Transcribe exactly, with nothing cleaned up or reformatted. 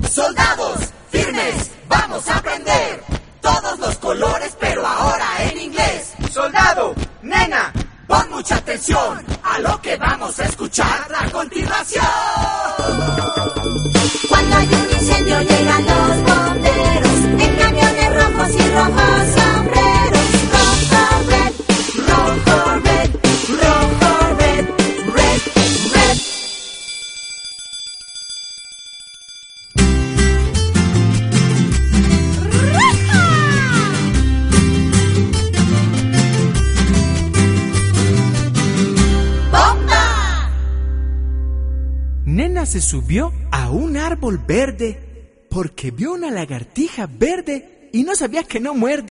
Soldados, firmes, vamos a aprender todos los colores, pero ahora en inglés. Soldado, nena, pon mucha atención a lo que vamos a escuchar a continuación. Cuando hay un incendio llegan los bomberos en camiones rojos y rojos sombreros. Rojo, red, rojo, red, rojo, red, red, red. ¡Bomba! Nena se subió a un árbol verde porque vio una lagartija verde y no sabía que no muerde.